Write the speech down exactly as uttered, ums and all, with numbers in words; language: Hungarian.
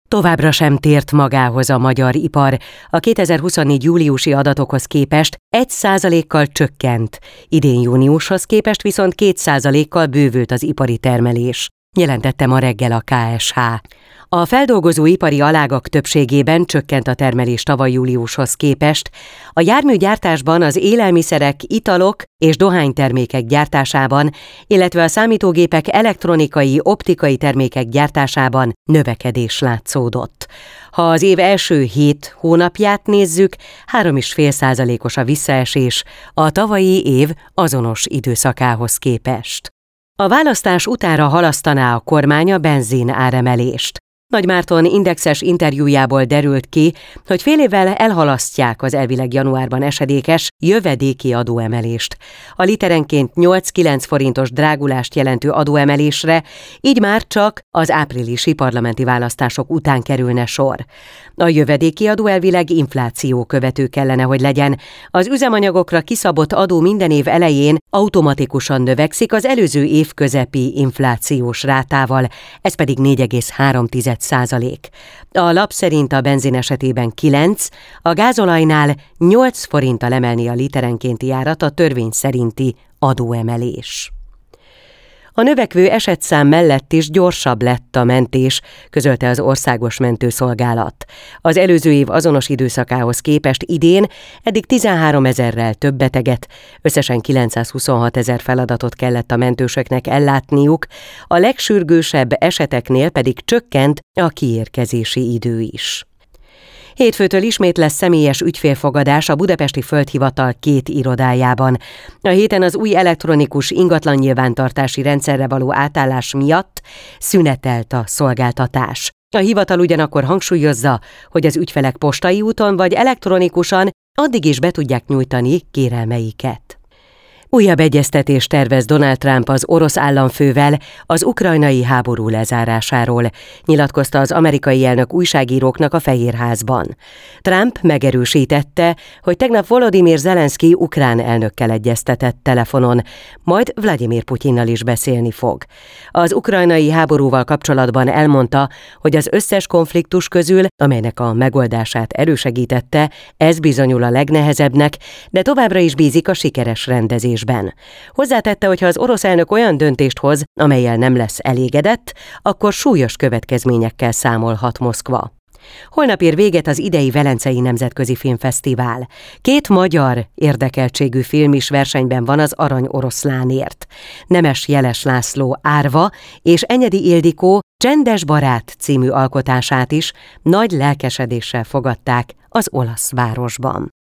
Továbbra sem tért magához a magyar ipar. A kétezer-huszonnégy júliusi adatokhoz képest egy százalékkal csökkent, idén júniushoz képest viszont két százalékkal bővült az ipari termelés, jelentette ma reggel a ká es há. A feldolgozóipari alágak többségében csökkent a termelés tavaly júliushoz képest, a járműgyártásban, az élelmiszerek, italok és dohánytermékek gyártásában, illetve a számítógépek elektronikai, optikai termékek gyártásában növekedés látszódott. Ha az év első hét hónapját nézzük, három egész öt százalékos a visszaesés a tavalyi év azonos időszakához képest. A választás utánra halasztaná a kormány a benzin áremelést. Nagy Márton indexes interjújából derült ki, hogy fél évvel elhalasztják az elvileg januárban esedékes jövedéki adóemelést. A literenként nyolc-kilenc forintos drágulást jelentő adóemelésre így már csak az áprilisi parlamenti választások után kerülne sor. A jövedéki adó elvileg infláció követő kellene, hogy legyen. Az üzemanyagokra kiszabott adó minden év elején automatikusan növekszik az előző év közepi inflációs rátával, ez pedig négy egész három százalék. A lap szerint a benzin esetében kilenc, a gázolajnál nyolc forinttal emelni a literenkénti árat a törvény szerinti adóemelés. A növekvő esetszám mellett is gyorsabb lett a mentés, közölte az Országos Mentőszolgálat. Az előző év azonos időszakához képest idén eddig tizenhárom ezerrel több beteget, összesen kilencszázhuszonhat ezer feladatot kellett a mentősöknek ellátniuk, a legsürgősebb eseteknél pedig csökkent a kiérkezési idő is. Hétfőtől ismét lesz személyes ügyfélfogadás a Budapesti Földhivatal két irodájában. A héten az új elektronikus ingatlannyilvántartási rendszerre való átállás miatt szünetelt a szolgáltatás. A hivatal ugyanakkor hangsúlyozza, hogy az ügyfelek postai úton vagy elektronikusan addig is be tudják nyújtani kérelmeiket. Újabb egyeztetést tervez Donald Trump az orosz államfővel az ukrajnai háború lezárásáról, nyilatkozta az amerikai elnök újságíróknak a Fehérházban. Trump megerősítette, hogy tegnap Volodymyr Zelenszky ukrán elnökkel egyeztetett telefonon, majd Vladimir Putyinnal is beszélni fog. Az ukrajnai háborúval kapcsolatban elmondta, hogy az összes konfliktus közül, amelynek a megoldását elősegítette, ez bizonyul a legnehezebbnek, de továbbra is bízik a sikeres rendezésben. Hozzátette, hogy ha az orosz elnök olyan döntést hoz, amellyel nem lesz elégedett, akkor súlyos következményekkel számolhat Moszkva. Holnap ér véget az idei Velencei Nemzetközi Filmfesztivál. Két magyar érdekeltségű film is versenyben van az Arany Oroszlánért. Nemes Jeles László Árva és Enyedi Ildikó Csendes barát című alkotását is nagy lelkesedéssel fogadták az olasz városban.